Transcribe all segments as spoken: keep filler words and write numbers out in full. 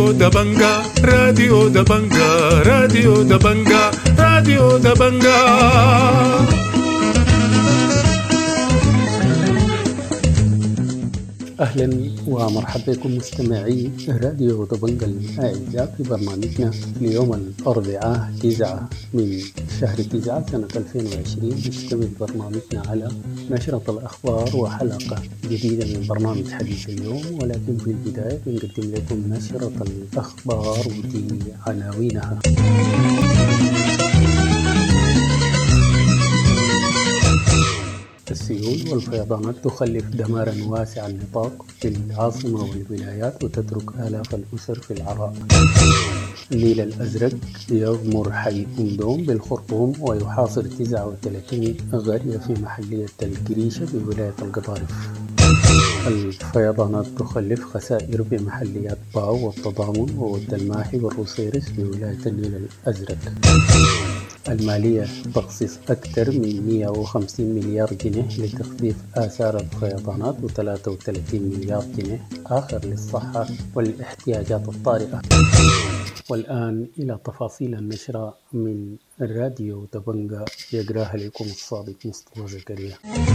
راديو دبنجا راديو دبنجا راديو دبنجا راديو دبنجا. أهلا ومرحبا بكم مستمعي راديو دبنجا الأعزاء في برنامجنا اليوم الأربعاء تسعة من شهر تسعة سنة ألفين وعشرين. يشتمل برنامجنا على نشرة الأخبار وحلقة جديدة من برنامج حديث اليوم، ولكن في البداية بنقدم لكم نشرة الأخبار ودي عناوينها. السيول والفيضانات تخلف دمارا واسع النطاق في العاصمة والولايات وتترك آلاف الأسر في العراء. النيل الأزرق يغمر حي أمدوم بالخرطوم ويحاصر تسعة وثلاثين قرية في محلية القريشة بولاية القطارف. الفيضانات تخلف خسائر في محليات باو والتضامن وود الماحي والروسيرس بولاية النيل الأزرق. المالية تخصص أكثر من مئة وخمسين مليار جنيه لتخفيف آثار الفيضانات وثلاثة وثلاثين مليار جنيه آخر للصحة والاحتياجات الطارئة. والآن إلى تفاصيل النشرة من الراديو دبنجا، يقراها لكم الصادق مصطفى زكريا.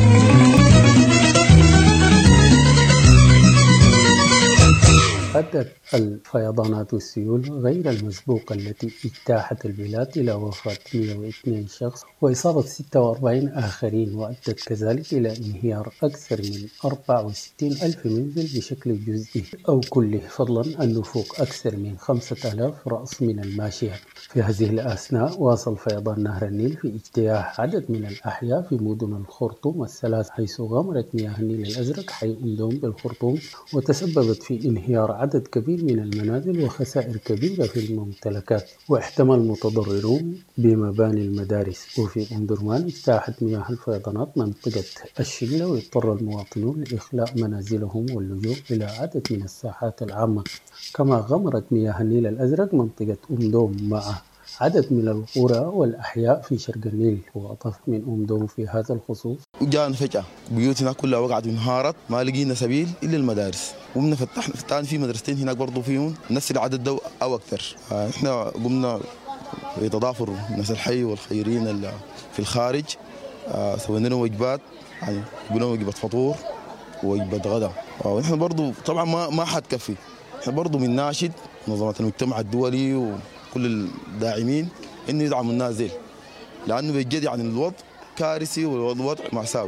أدت الفيضانات والسيول غير المسبوقة التي اجتاحت البلاد إلى وفاة مئة واثنين شخص وإصابة ستة وأربعين آخرين، وأدت كذلك إلى انهيار أكثر من أربعة وستين ألف منزل بشكل جزئي أو كلي، فضلا عن نفوق أكثر من خمسة آلاف رأس من الماشية. في هذه الأثناء واصل فيضان نهر النيل في اجتياح عدد من الأحياء في مدن الخرطوم الثلاث، حيث غمرت مياه النيل الأزرق حي أمدوم بالخرطوم وتسببت في انهيار عدد كبير من المنازل وخسائر كبيرة في الممتلكات، واحتمى المتضررون بمباني المدارس. وفي أم درمان اجتاحت مياه الفيضانات منطقة الشلة واضطر المواطنون لإخلاء منازلهم واللجوء إلى عدد من الساحات العامة. كما غمرت مياه النيل الأزرق منطقة أم دوم مع عدد من القرى والأحياء في شرق النيل. وأضاف من أم دوم في هذا الخصوص: جاءنا فجأة بيوتنا كلها وقعت انهارت، ما لقينا سبيل إلا المدارس، قمنا فتحنا فتحنا في مدرستين هناك برضو فيهم نفس العدد ده أو أكثر. احنا قمنا بتضافر الناس الحي والخيرين اللي في الخارج، سوينا لهم وجبات، يعني قلنا وجبة فطور ووجبة غدا. ونحن برضو طبعا ما ما حتكفي، احنا برضو من ناشد منظمة المجتمع الدولي وكل الداعمين انه يدعموا الناس دي، لانه بجد يعني الوضع كارثي والوضع مأساوي.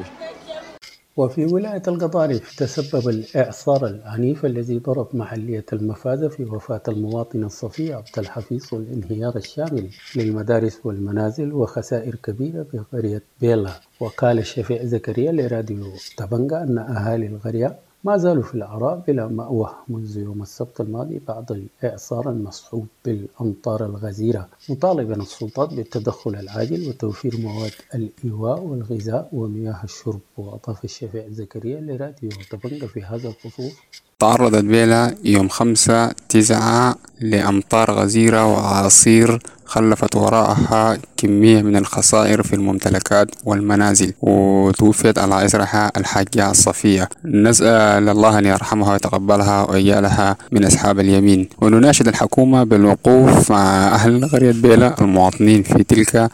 وفي ولاية القطارف تسبب الإعصار العنيف الذي ضرب محلية المفازة في وفاة المواطنة الصفية عبد الحفيظ والانهيار الشامل للمدارس والمنازل وخسائر كبيرة في قرية بيلا. وقال الشفيع زكريا لراديو دبنجا أن أهالي القرية ما زالوا في العراء بلا مأوى منذ يوم السبت الماضي بعد الإعصار المصحوب بالأمطار الغزيرة، مطالبا السلطات بالتدخل العاجل وتوفير مواد الإيواء والغذاء ومياه الشرب. وأضاف الشفيع زكريا لراديو دبنجا في هذا الخصوص: تعرضت بيلا يوم خمسة تسعة لأمطار غزيرة وأعاصير خلفت وراءها كمية من الخسائر في الممتلكات والمنازل، وتوفيت على إثرها الحاجة الصفية. نسأل الله أن يرحمها ويتقبلها ويجعلها من أصحاب اليمين. ونناشد الحكومة بالوقوف مع أهل قرية بيلا المواطنين في تلك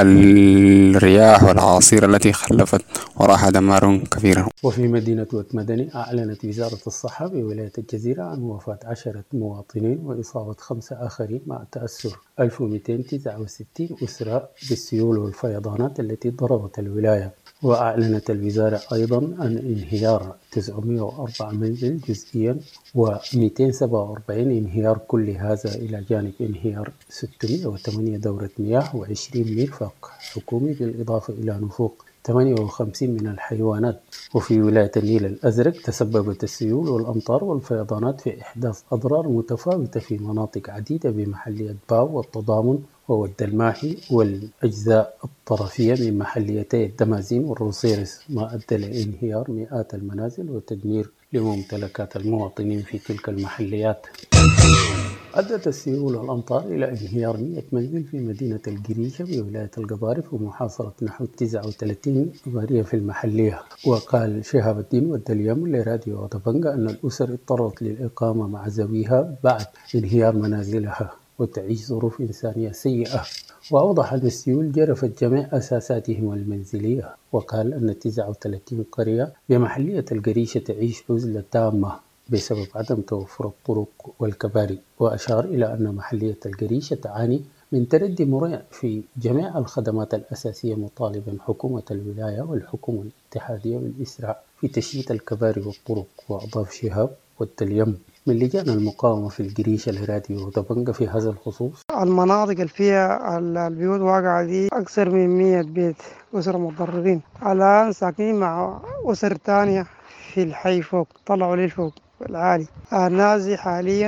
الرياح والأعاصير التي خلفت وراءها دمار كبير. وفي مدينة وات مدني أعلنت وزارة الصحة بولاية الجزيرة عن وفاة عشرة مواطنين وإصابة خمسة آخرين مع تأثر ألف ومئتين وتسعة وستين أسرة بالسيول والفيضانات التي ضربت الولاية. وأعلنت الوزارة أيضا عن انهيار تسعمئة وأربعة منزل جزئيا ومئتين وسبعة وأربعين انهيار كل، هذا إلى جانب انهيار ستمئة وثمانية دورة مياه وعشرين مرفق حكومي، بالإضافة إلى نفوق ثمانية وخمسين من الحيوانات. وفي ولاية النيل الأزرق تسببت السيول والأمطار والفيضانات في إحداث أضرار متفاوتة في مناطق عديدة بمحلية باو والتضامن وود الماحي والأجزاء الطرفية من محليتي الدمازين والروسيرس، ما أدى لانهيار مئات المنازل وتدمير لممتلكات المواطنين في تلك المحليات. أدت السيول والأمطار إلى انهيار مئة منزل في مدينة القريشة بولاية القضارف ومحاصرة نحو تسعة وثلاثين قرية في المحلية. وقال شهاب الدين والدليم لراديو غطبنجة أن الأسر اضطرت للإقامة مع ذويها بعد انهيار منازلها وتعيش ظروف إنسانية سيئة. وأوضح أن السيول جرفت جميع أساساتهم المنزلية. وقال أن تسعة وثلاثين قرية بمحلية القريشة تعيش عزلة تامة بسبب عدم توفر الطرق والكباري. وأشار إلى أن محلية القريشة تعاني من تردي مريع في جميع الخدمات الأساسية، مطالبا حكومة الولاية والحكومة الاتحادية بالإسراع في تشييد الكباري والطرق. وأضاف شهاب والتليم من لجان المقاومة في القريشة لراديو دبنجة في هذا الخصوص: المناطق اللي فيها البيوت واقعة دي أكثر من مية بيت أسر متضررين، الآن ساكنين مع أسر تانية في الحي فوق، طلعوا للفوق العالي. الناس حاليا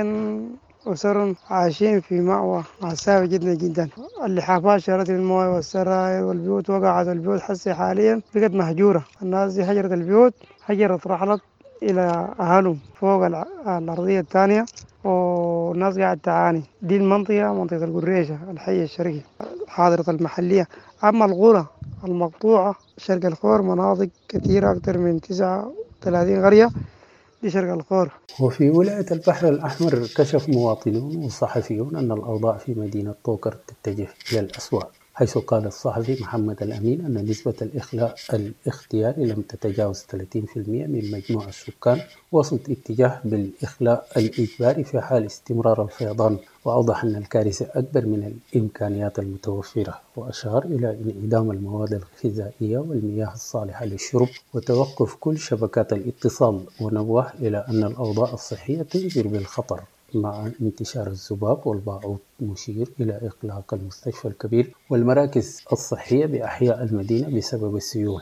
أسر عايشين في مأوى عساوي جدا جدا، اللحافات شالت المويه والسراير والبيوت وقعت، البيوت حسي حاليا بقت مهجورة. الناس دي هجرت البيوت، هجرت رحلت إلى أهلهم فوق الأرضية الثانية، والناس قاعد تعاني. دي المنطقة منطقة القريشة الحي الشرقي حاضرة المحلية. أما القرى المقطوعة شرق الخور مناطق كثيرة أكثر من تسعة وثلاثين قرية دي شرق الخور. وفي ولاية البحر الأحمر كشف مواطنون وصحفيون أن الأوضاع في مدينة طوكر تتجه إلى الأسوأ، حيث قال الصحفي محمد الأمين أن نسبة الإخلاء الاختياري لم تتجاوز ثلاثين بالمئة من مجموع السكان، وسط اتجاه بالإخلاء الإجباري في حال استمرار الفيضان. وأوضح أن الكارثة أكبر من الإمكانيات المتوفرة. وأشار إلى انعدام المواد الغذائية والمياه الصالحة للشرب وتوقف كل شبكات الاتصال. ونوه إلى أن الأوضاع الصحية تنذر بالخطر مع انتشار الذباب والباعوض، مشير إلى إغلاق المستشفى الكبير والمراكز الصحية بأحياء المدينة بسبب السيول.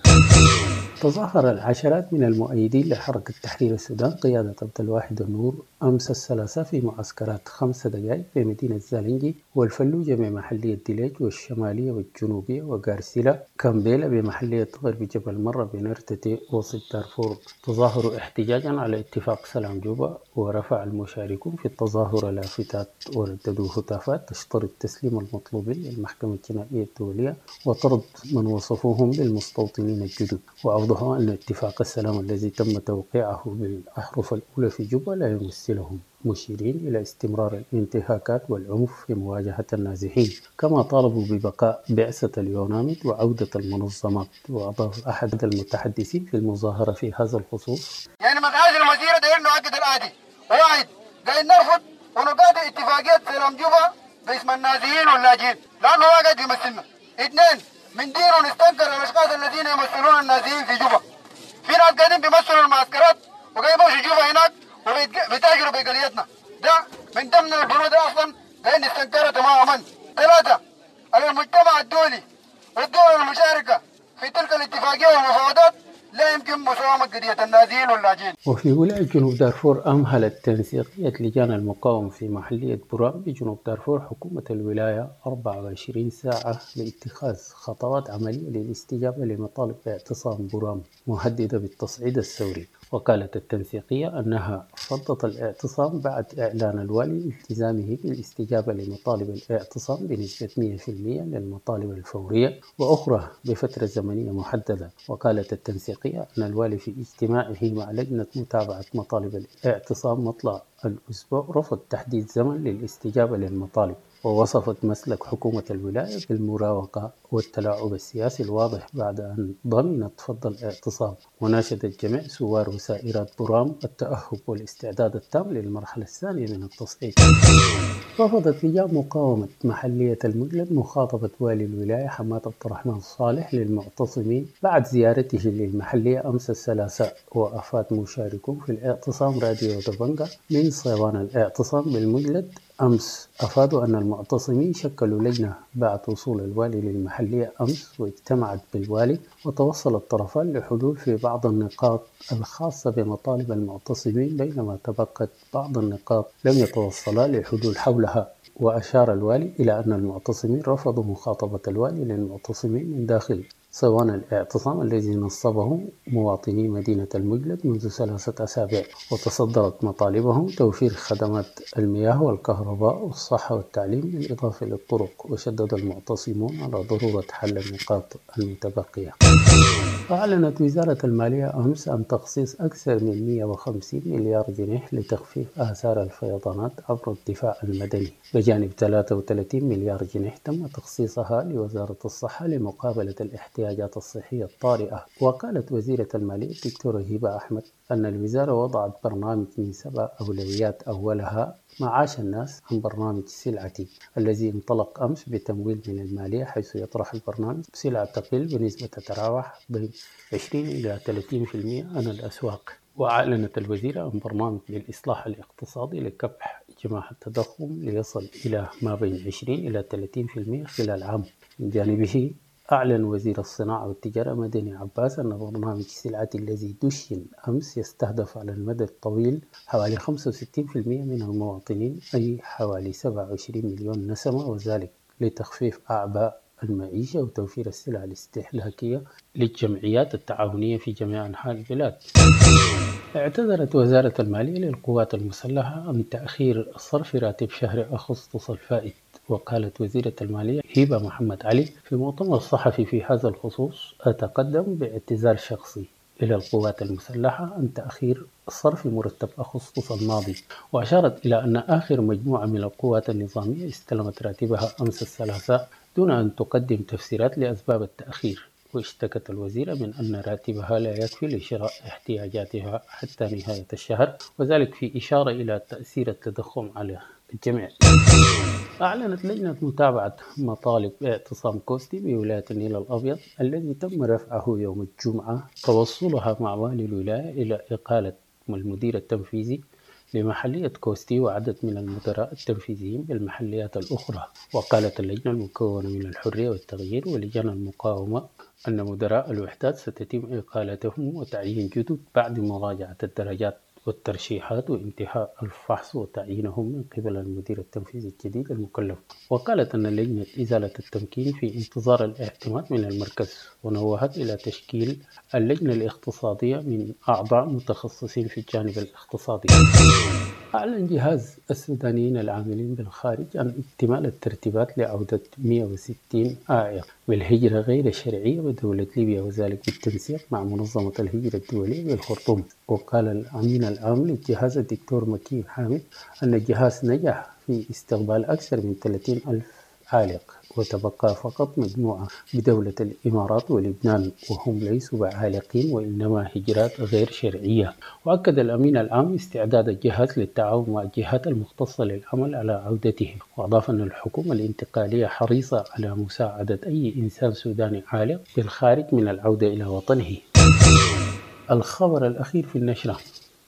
تظاهر العشرات من المؤيدين لحركة تحرير السودان قيادة عبد الواحد النور أمس الثلاثاء في معسكرات خمس دقائق في مدينة زالنجي والفلوجة بمحلية ديليج والشمالية والجنوبية وغارسيلا كامبيلا بمحلية غرب جبل مرة بنرتتي وسط دارفور. تظاهروا احتجاجا على اتفاق سلام جوبا، ورفع المشاركون في التظاهر لافتات ورددوا هتافات تشترط تسليم المطلوبين للمحكمة الجنائية الدولية وطرد من وصفوهم بالمستوطنين الجدد. وأوضحوا أن اتفاق السلام الذي تم توقيعه بالأحرف الأولى في جوبا لا يمثلهم، مشيرين إلى استمرار الانتهاكات والعنف في مواجهة النازحين. كما طالبوا ببقاء بعثة اليوناميد وعودة المنظمات. وأضاف أحد المتحدثين في المظاهرة في هذا الخصوص: يعني مقاصد المسيرة ده إنه أكد الآتي: واحد، قاعد نرفض ونقاطع اتفاقية سلام جوبا باسم النازحين واللاجئين لأنه ما قاعد يمثلنا. اثنين، من دينه نستنكر الأشخاص الذين يمثلون النازحين في جوبا. في ناس قاعدين بيمثلوا المعسكرات وقاعدين يمشوا جوبا هناك وبيتاجروا بقريتنا، ده من ضمن البنود اصلا لان نستنكرها تماما. ثلاثه، المجتمع الدولي والدول المشاركه في تلك الاتفاقيه والمفاوضات لا يمكن مساومه قضيه النازحين واللاجئين. وفي ولاية جنوب دارفور أمهلت تنسيقية لجان المقاومة في محلية برام بجنوب دارفور حكومة الولاية أربعة وعشرين ساعة لاتخاذ خطوات عملية للاستجابة لمطالب اعتصام برام مهددة بالتصعيد الثوري. وقالت التنسيقية أنها فضت الاعتصام بعد إعلان الوالي التزامه بالاستجابة لمطالب الاعتصام بنسبة مئة بالمئة للمطالب الفورية وأخرى بفترة زمنية محددة. وقالت التنسيقية أن الوالي في اجتماعه مع لجنة متابعة مطالب الاعتصام مطلع الأسبوع رفض تحديد زمن للاستجابة للمطالب. ووصفت مسلك حكومة الولاية بالمراوغة والتلاعب السياسي الواضح بعد أن ضمنت فض الاعتصام. وناشدت جميع سوار وسائرات برام التأهب والاستعداد التام للمرحلة الثانية من التصعيد. رفضت لجان مقاومة محلية المجلد مخاطبة والي الولاية حماد عبد الرحمن صالح للمعتصمين بعد زيارته للمحلية أمس الثلاثاء. وأفاد مشاركون في الاعتصام راديو دبنجة من صيوان الاعتصام بالمجلد أمس أفادوا أن المعتصمين شكلوا لجنة بعد وصول الوالي للمحلية أمس واجتمعت بالوالي، وتوصل الطرفان لحلول في بعض النقاط الخاصة بمطالب المعتصمين، بينما تبقت بعض النقاط لم يتوصلا لحلول حولها. وأشار الوالي إلى أن المعتصمين رفضوا مخاطبة الوالي للمعتصمين من داخل صوان الاعتصام الذي نصبه مواطني مدينة المجلد منذ ثلاثة أسابيع، وتصدرت مطالبهم توفير خدمات المياه والكهرباء والصحة والتعليم بالإضافة للطرق. وشدد المعتصمون على ضرورة حل النقاط المتبقية. أعلنت وزارة المالية أمس عن تخصيص أكثر من مئة وخمسين مليار جنيه لتخفيف آثار الفيضانات عبر الدفاع المدني، بجانب ثلاثة وثلاثين مليار جنيه تم تخصيصها لوزارة الصحة لمقابلة الاحتياجات الصحية الطارئة. وقالت وزيرة المالية الدكتورة هبة أحمد أن الوزارة وضعت برنامج من سبع أولويات، أولها معاش الناس عن برنامج سلعتي الذي انطلق أمس بتمويل من المالية، حيث يطرح البرنامج سلعة تقل بنسبة تتراوح بين عشرين إلى ثلاثين بالمئة عن الأسواق. وأعلنت الوزيرة عن برنامج للإصلاح الاقتصادي لكبح جماح التضخم ليصل إلى ما بين عشرين إلى ثلاثين بالمئة خلال عام. من جانبه أعلن وزير الصناعة والتجارة مدني عباس أن برنامج سلعتي الذي دشن أمس يستهدف على المدى الطويل حوالي خمسة وستين بالمئة من المواطنين، أي حوالي سبعة وعشرين مليون نسمة، وذلك لتخفيف أعباء المعيشة وتوفير السلع الاستهلاكية للجمعيات التعاونية في جميع أنحاء البلاد. اعتذرت وزارة المالية للقوات المسلحة عن تأخير صرف راتب شهر أغسطس الفائت. وقالت وزيرة المالية هبة محمد علي في مؤتمر صحفي في هذا الخصوص: أتقدم باعتذار شخصي إلى القوات المسلحة عن تأخير صرف مرتب أغسطس الماضي. وأشارت إلى أن آخر مجموعة من القوات النظامية استلمت راتبها أمس الثلاثاء دون أن تقدم تفسيرات لأسباب التأخير. واشتكت الوزيرة من أن راتبها لا يكفي لشراء احتياجاتها حتى نهاية الشهر، وذلك في إشارة إلى تأثير التضخم على الجميع. أعلنت لجنة متابعة مطالب اعتصام كوستي بولاية النيل الأبيض الذي تم رفعه يوم الجمعة توصلها مع والي الولاية إلى إقالة المدير التنفيذي لمحلية كوستي وعدد من المدراء التنفيذيين بالمحليات الأخرى. وقالت اللجنة المكونة من الحرية والتغيير ولجان المقاومة أن مدراء الوحدات ستتم إقالتهم وتعيين جدد بعد مراجعة الدرجات والترشيحات وانتهاء الفحص وتعيينهم من قبل المدير التنفيذي الجديد المكلف. وقالت أن لجنة إزالة التمكين في انتظار الاعتماد من المركز، ونوهت إلى تشكيل اللجنة الاقتصادية من أعضاء متخصصين في الجانب الاقتصادي. أعلن جهاز السودانيين العاملين بالخارج عن اكتمال الترتيبات لعودة مئة وستين عائق بالهجرة غير الشرعية بدولة ليبيا، وذلك بالتنسيق مع منظمة الهجرة الدولية بالخرطوم. وقال الأمين العام للجهاز الدكتور مكي حامد أن الجهاز نجح في استقبال أكثر من ثلاثين ألف عالق، وتبقى فقط مجموعة بدولة الإمارات ولبنان، وهم ليسوا بعالقين وإنما هجرات غير شرعية. وأكد الأمين العام استعداد الجهاز للتعاون مع الجهات المختصة للعمل على عودته. وأضاف أن الحكومة الانتقالية حريصة على مساعدة أي إنسان سوداني عالق بالخارج من العودة إلى وطنه. الخبر الأخير في النشرة: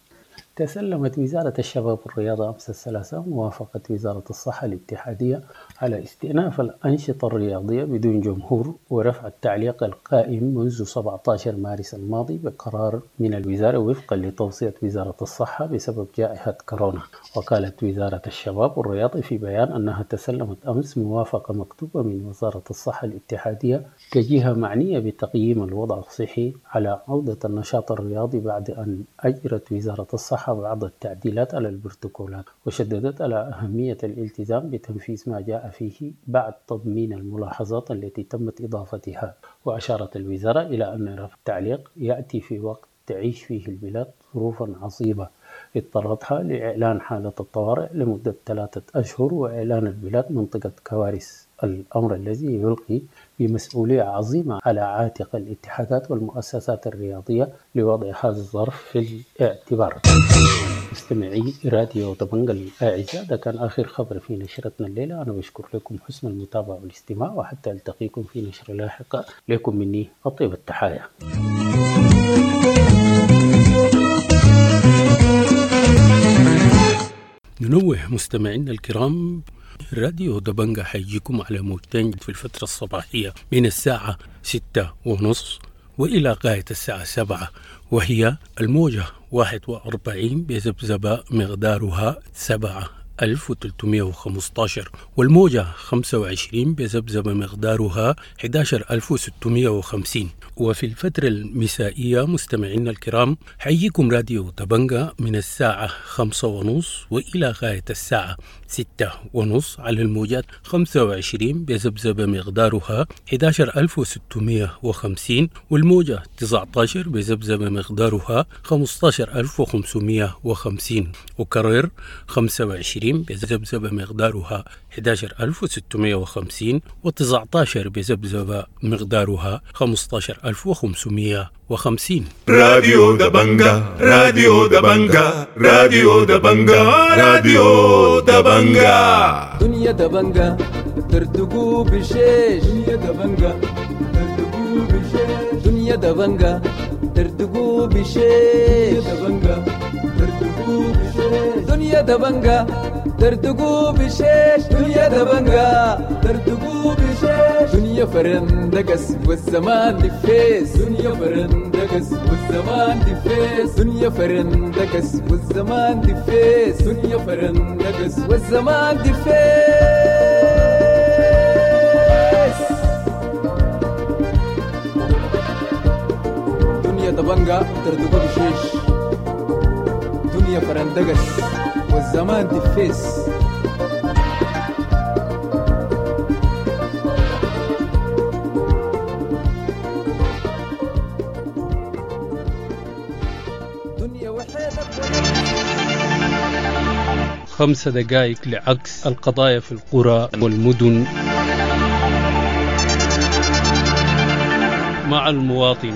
تسلمت وزارة الشباب والرياضة أمس الثلاثاء موافقة وزارة الصحة الاتحادية على استئناف الأنشطة الرياضية بدون جمهور ورفع التعليق القائم منذ سبعة عشر مارس الماضي بقرار من الوزارة وفقا لتوصية وزارة الصحة بسبب جائحة كورونا. وقالت وزارة الشباب والرياضة في بيان أنها تسلمت أمس موافقة مكتوبة من وزارة الصحة الاتحادية كجهة معنية بتقييم الوضع الصحي على عودة النشاط الرياضي بعد أن أجرت وزارة الصحة بعض التعديلات على البروتوكولات. وشددت على أهمية الالتزام بتنفيذ ما جاء فيه بعد تضمين الملاحظات التي تمت إضافتها. وأشارت الوزارة إلى أن رفع التعليق يأتي في وقت تعيش فيه البلاد ظروفا عصيبة اضطرتها لإعلان حالة الطوارئ لمدة ثلاثة أشهر وإعلان البلاد منطقة كوارث، الأمر الذي يلقي بمسؤولية عظيمة على عاتق الاتحادات والمؤسسات الرياضية لوضع هذا الظرف في الاعتبار. مستمعي راديو دبنجة الأعزاء، ده كان آخر خبر في نشرتنا الليلة. أنا بشكر لكم حسن المتابعة والاستماع، وحتى ألتقيكم في نشرة لاحقة. لكم مني أطيب التحايا. ننوه مستمعينا الكرام، راديو دبنجة حيجيكم على موجتين في الفترة الصباحية من الساعة ستة ونص وإلى غاية الساعة سبعة، وهي الموجة واحد وأربعين بذبذبة مقدارها سبعة ألف وثلاثمائة وخمسة عشر، والموجة خمسة وعشرين بذبذبة مقدارها أحد عشر ألف وستمائة وخمسين. وفي الفترة المسائية مستمعينا الكرام حييكم راديو دبنجة من الساعة خمسة ونص وإلى غاية الساعة ستة ونص على الموجات خمسة وعشرين بذبذبة مقدارها أحد عشر ألف وستمائة وخمسين، والموجة تسعة عشر بذبذبة مقدارها خمسة عشر ألف وخمسمائة وخمسين، وكرر خمسة وعشرين بذبذبة مقدارها أحد عشر ألف وستمائة وخمسين، وتسعة عشر بذبذبة مقدارها خمسة عشر ألف وخمسمائة وخمسين. راديو دبنجة راديو دبنجة راديو دبنجة راديو دبنجة دنيا دبنجة ترتقو بشيش دنيا دبنجة ترتقو بشيش دنيا دبنجة ترتقو بشيش دبنجة ترتقو بشيش دنيا دبنجة ترتقو بشيش دنيا دبنجة ترتقو بشيش دنيا فرندقس والزمان دفيس دنيا فرندقس والزمان دفيس دنيا فرندقس والزمان دفيس دنيا فرندقس والزمان دفيس دنيا دبنجة ترتقو بشيش دنيا فرندقس والزمان دفيس خمس دقائق لعكس القضايا في القرى والمدن مع المواطن.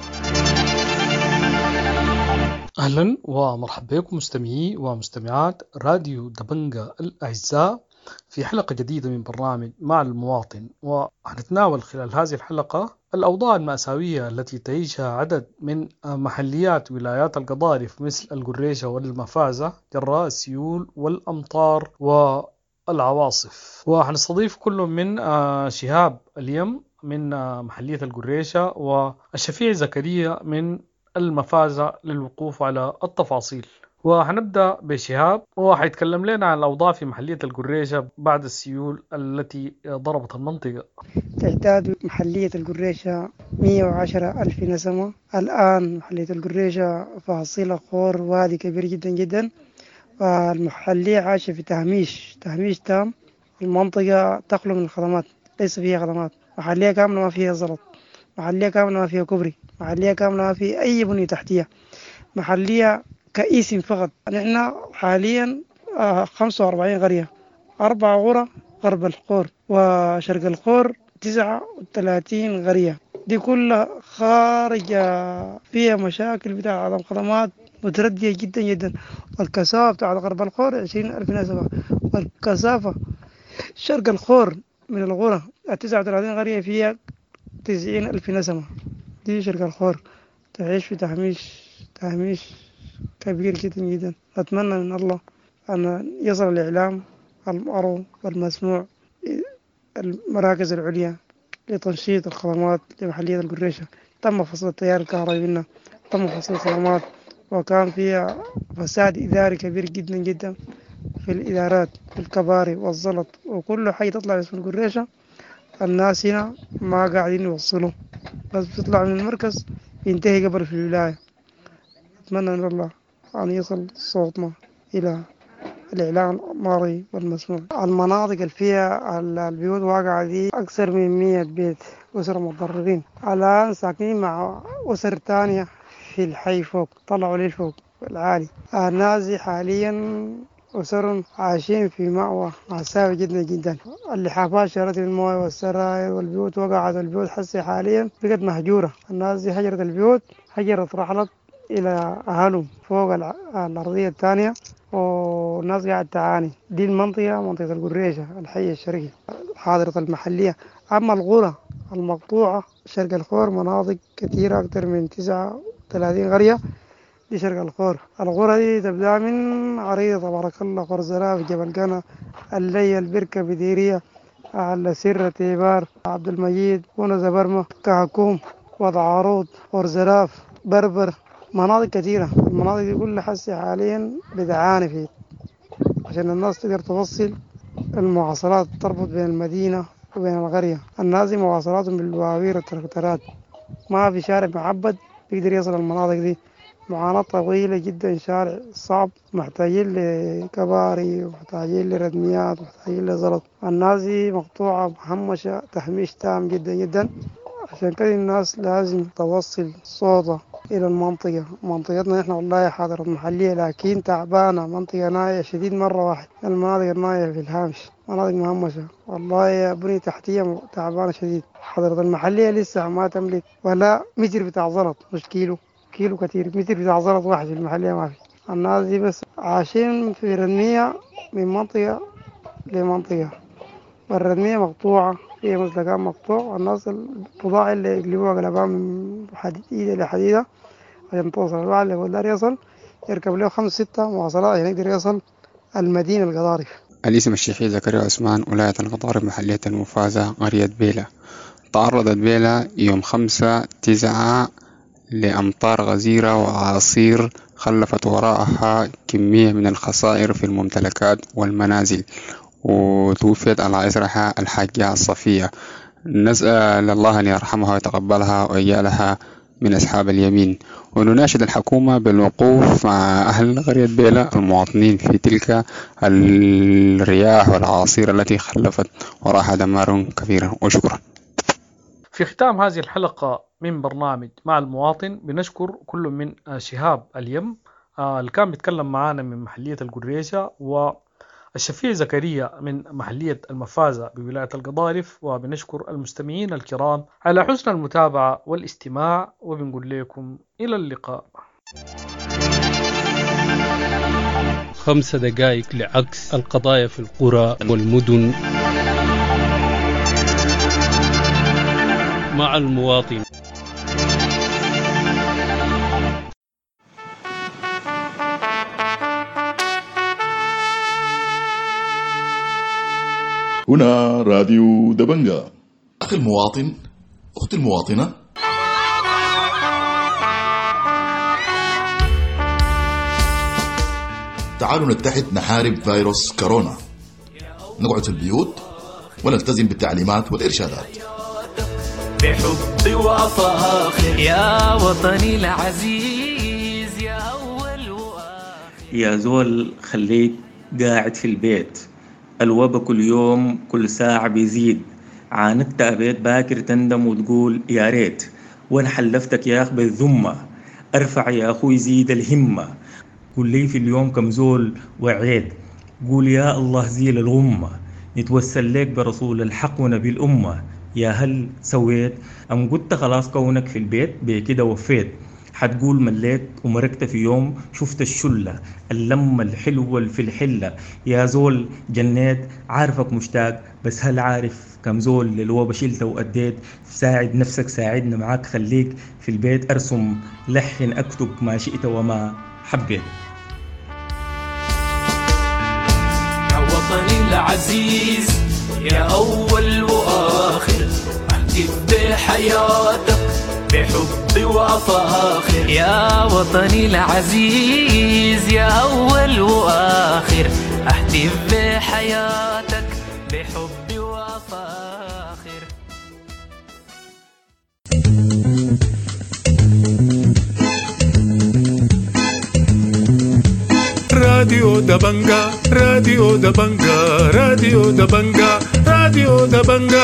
أهلا ومرحبا بكم مستمعي ومستمعات راديو دبنجة الأعزاء في حلقة جديدة من برنامج مع المواطن، وهنتناول خلال هذه الحلقة الأوضاع المأساوية التي تعيشها عدد من محليات ولايات القضارف مثل القريشة والمفازة جراء السيول والأمطار والعواصف. وهنستضيف كل من شهاب اليم من محلية القريشة والشفيع زكريا من المفازة للوقوف على التفاصيل. وهنبدأ بشهاب وحيتكلم لنا عن الأوضاع في محلية القريشة بعد السيول التي ضربت المنطقة. تعداد محلية القريشة مئة وعشرة ألف نسمة. الآن محلية القريشة فاصلة خور وادي كبير جدا جدا، والمحلية عايشة في تهميش تهميش تام. المنطقة تخلو من الخدمات، ليس فيها خدمات. محلية كاملة ما فيها زلط، محلية كاملة ما فيها كوبري، محلية كاملة ما فيها أي بنية تحتية، محلية كاسم فقط. نحن حاليا خمسة وأربعين قرية، أربع قرى غرب الخور وشرق الخور تسعة وثلاثين قرية، دي كلها خارجة فيها مشاكل بتاع عدم خدمات متردية جدا جدا. والكثافة بتاع غرب الخور عشرين ألف نسمة، والكثافة شرق الخور من القرى التسعة وثلاثين قرية فيها تسعين ألف نسمة. دي شرق الخور تعيش في تهميش تهميش كبير جدا جدا. نتمنى من الله أن يصل الإعلام المرئي والمسموع المراكز العليا لتنشيط الخدمات لمحلية القريشة. تم فصل التيار الكهربائي منها، تم فصل الخدمات، وكان فيها فساد إداري كبير جدا جدا في الإدارات في الكباري والزلط وكل حي تطلع اسم القريشة. الناس هنا ما قاعدين يوصلوا، بس بتطلع من المركز ينتهي قبل في الولاية. أتمنى من الله أن يصل صوتنا إلى الإعلام المرئي والمسموع. المناطق اللي فيها البيوت واقعة دي أكثر من مئة بيت أسر متضررين. الآن ساكنين مع أسر تانية في الحي فوق، طلعوا لي فوق العالي. الناس حاليا أسر عايشين في مأوى مأساوي جدا جدا. اللحافات شرت المويه والسراير والبيوت وقعت. البيوت حسي حاليا بقت مهجورة. الناس دي هجرت البيوت، هجرت رحلت إلى أهلهم فوق الأرضية الثانية، والناس قاعد تعاني. دي المنطقة منطقة القريشة الحي الشرقي حاضرة المحلية. أما القرى المقطوعة شرق الخور مناطق كثيرة أكثر من تسعة وثلاثين قرية دي شرق الخور. القرى دي تبدأ من عريضة تبارك الله، قرزلاف، جبل قنا، اللي البركة بديرية، السرة، تيبار، عبد المجيد، ونزا برمة، كهكوم، وضع عروض، قرزلاف، بربر، مناطق كثيرة. المناطق دي كلها حسي حاليا بتعاني في عشان الناس تقدر توصل المواصلات تربط بين المدينة وبين القرية. الناس دي مواصلاتهم بالبواوير والتركترات، ما في شارع معبد بيقدر يصل المناطق دي. معاناة طويلة جدا، شارع صعب، محتاجين لكباري ومحتاجين لردميات ومحتاجين لزلط. الناس دي مقطوعة مهمشة تهميش تام جدا جدا. عشان كده الناس لازم توصل صوتها إلى المنطقة. منطقتنا إحنا والله حاضرة محلية لكن تعبانة، منطقة ناية شديد مرة واحد. المناطق الناية في الهامش مناطق مهمشة والله يا بني، تحتية تعبانة شديد. حضرة المحلية لسه ما تملك ولا متر بتاع زلط، مش كيلو كيلو كتير، متر بتاع زلط واحد في المحلية ما في. الناس دي بس عايشين في رنية من منطقة لمنطقة، والرنية مقطوعة، هي مسلكات مقطوع. الناس البضاعة اللي يقلبوها قلبها من حديدة لحديدة عشان توصل. الواحد اللي يقدر يصل يركب له خمس ستة مواصلات عشان يقدر يصل المدينة القضارف. الاسم الشيخي زكريا عثمان، ولاية القضارف، محلية المفازة، قرية بيلا. تعرضت بيلا يوم خمسة تسعة لأمطار غزيرة وأعاصير خلفت وراءها كمية من الخسائر في الممتلكات والمنازل، وتوفيت على إثرها الحاجة الصفية. نسأل الله أن يرحمها ويتقبلها ويجعلها من أصحاب اليمين. ونناشد الحكومة بالوقوف مع أهل قرية بيلا المواطنين في تلك الرياح والأعاصير التي خلفت وراءها دمار كبير. وشكرا. في ختام هذه الحلقة من برنامج مع المواطن بنشكر كل من شهاب اليم اللي كان بيتكلم معانا من محلية القريشة، والشفيع زكريا من محلية المفازة بولاية القضارف. وبنشكر المستمعين الكرام على حسن المتابعة والاستماع، وبنقول لكم إلى اللقاء. خمس دقائق لعكس القضايا في القرى والمدن مع المواطن. هنا راديو دبنجا. أخي المواطن، أختي المواطنة، تعالوا نتحد نحارب فيروس كورونا. نقعد في البيوت ونلتزم بالتعليمات والإرشادات بحب وفاخر يا وطني العزيز يا أول وآخر. يا زول خليك قاعد في البيت، الوبا كل يوم كل ساعة بيزيد. عاندت أبيت باكر تندم وتقول يا ريت، وانا حلفتك يا أخ بالذمة ارفع يا أخوي زيد الهمة. قول لي في اليوم كم زول وعيد، قول يا الله زيل الغمة. نتوسل لك برسول الحق ونبي الأمة. يا هل سويت أم قلت خلاص كونك في البيت بكده وفيت؟ حتقول مليت ومركت في يوم شفت الشلة اللمة الحلوة في الحلة. يا زول جنيت عارفك مشتاق، بس هل عارف كم زول للوبا شلته وأديت؟ ساعد نفسك ساعدنا معاك، خليك في البيت أرسم لحن أكتب ما شئت وما حبيت. يا وطني العزيز يا أول وآخر، أهتف بحياتك بحب وفاخر. يا وطني العزيز يا أول وآخر، أهتف بحياتك بحب وفاخر. راديو دبنجا راديو دبنجا راديو دبنجا راديو دبنجا.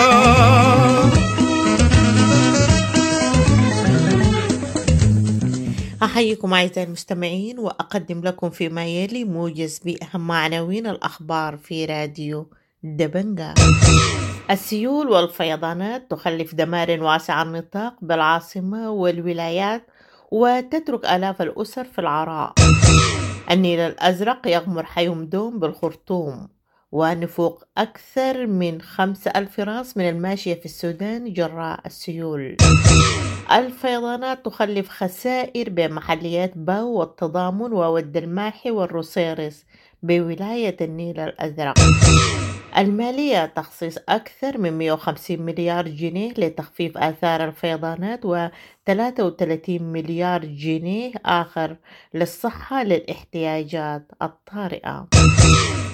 أحييكم أعزائي المستمعين، وأقدم لكم فيما يلي موجز بأهم عناوين الأخبار في راديو دبنجا. السيول والفيضانات تخلف دمار واسع النطاق بالعاصمة والولايات وتترك آلاف الأسر في العراء. النيل الأزرق يغمر حي مدوم بالخرطوم، ونفوق أكثر من خمسة ألف راس من الماشية في السودان جراء السيول. الفيضانات تخلف خسائر بمحليات باو والتضامن وود الماحي والروسيرس بولاية النيل الأزرق. المالية تخصيص أكثر من مئة وخمسين مليار جنيه لتخفيف آثار الفيضانات، وثلاثة وثلاثين مليار جنيه آخر للصحة للاحتياجات الطارئة.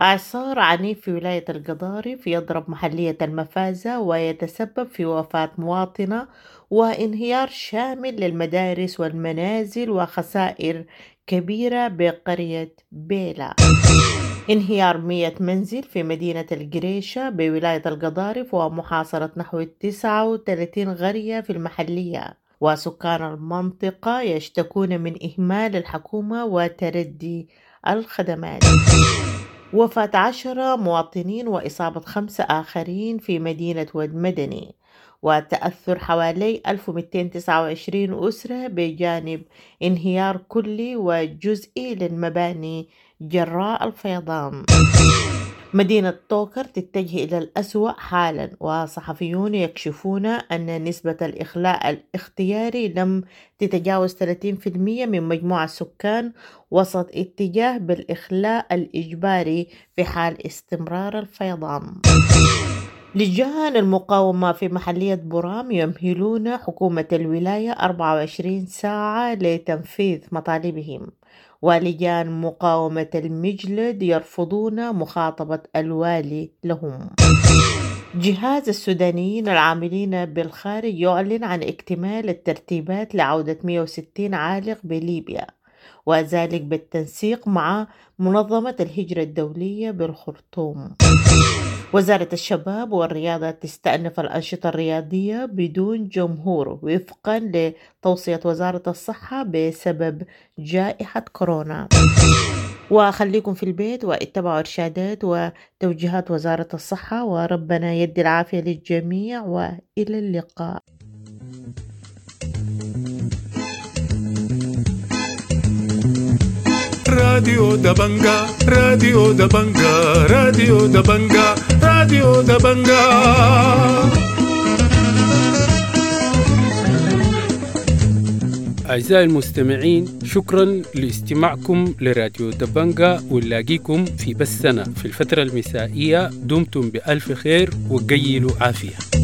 إعصار عنيف في ولاية القضارف يضرب محلية المفازة ويتسبب في وفاة مواطنة وانهيار شامل للمدارس والمنازل وخسائر كبيرة بقرية بيلا. انهيار مية منزل في مدينة القريشة بولاية القضارف ومحاصرة نحو تسعة وثلاثين قرية في المحلية، وسكان المنطقة يشتكون من إهمال الحكومة وتردي الخدمات. وفاة عشرة مواطنين وإصابة خمسة آخرين في مدينة ود مدني، وتأثر حوالي ألف ومئتين وتسعة وعشرين أسرة بجانب انهيار كلي وجزئي للمباني جراء الفيضان. مدينة طوكر تتجه إلى الأسوأ حالا، وصحفيون يكشفون أن نسبة الإخلاء الاختياري لم تتجاوز ثلاثين بالمئة من مجموع السكان، وسط اتجاه بالإخلاء الإجباري في حال استمرار الفيضان. لجان المقاومة في محلية برام يمهلون حكومة الولاية أربعة وعشرين ساعة لتنفيذ مطالبهم، ولجان مقاومة المجلد يرفضون مخاطبة الوالي لهم. جهاز السودانيين العاملين بالخارج يعلن عن اكتمال الترتيبات لعودة مئة وستين عالق بليبيا، وذلك بالتنسيق مع منظمة الهجرة الدولية بالخرطوم. وزارة الشباب والرياضة تستأنف الأنشطة الرياضية بدون جمهور وفقا لتوصية وزارة الصحة بسبب جائحة كورونا. وخليكم في البيت واتبعوا إرشادات وتوجيهات وزارة الصحة، وربنا يدي العافية للجميع، وإلى اللقاء. راديو دبنجا راديو دبنجا راديو دبنجا راديو دبنجا. أعزائي المستمعين، شكرا لاستماعكم لراديو دبنجا، ونلاقيكم في بثنا في الفترة المسائية. دمتم بألف خير وقيلوا عافية.